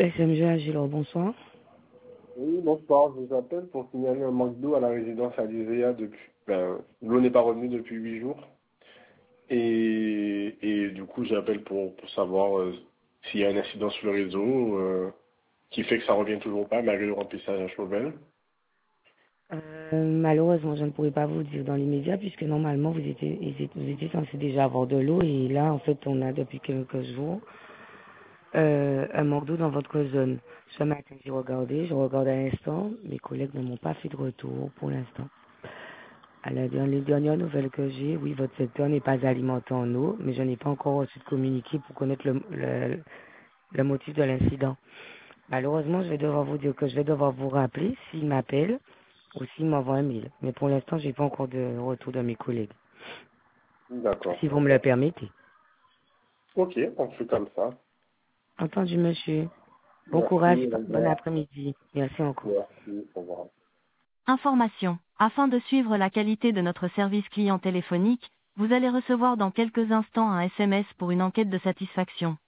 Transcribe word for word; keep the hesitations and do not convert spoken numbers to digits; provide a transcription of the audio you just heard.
S M G Agilor, bonsoir. Oui, bonsoir, je vous appelle pour signaler un manque d'eau à la résidence Alizéa depuis... Ben, l'eau n'est pas revenue depuis huit jours. Et, et du coup, j'appelle pour, pour savoir euh, s'il y a un incident sur le réseau euh, qui fait que ça revient toujours pas, malgré le remplissage à Chauvel. Euh, malheureusement, je ne pourrais pas vous dire dans l'immédiat puisque normalement vous étiez, vous étiez vous étiez censé déjà avoir de l'eau et là, en fait, on a depuis quelques jours euh, un manque d'eau dans votre zone. Ce matin, j'ai regardé, je regarde à l'instant, mes collègues ne m'ont pas fait de retour pour l'instant. À la, dans les dernières nouvelles que j'ai, oui, votre secteur n'est pas alimenté en eau, mais je n'ai pas encore reçu de communiqué pour connaître le, le, le motif de l'incident. Malheureusement, je vais devoir vous dire que je vais devoir vous rappeler s'il m'appelle ou s'il m'envoie un mail. Mais pour l'instant, j'ai pas encore de retour de mes collègues. D'accord. Si vous me le permettez. Ok, on fait comme ça. Entendu, monsieur. Bon courage, Merci, au bon revoir. après-midi. Merci encore. Merci, au revoir. Information. Afin de suivre la qualité de notre service client téléphonique, vous allez recevoir dans quelques instants un S M S pour une enquête de satisfaction.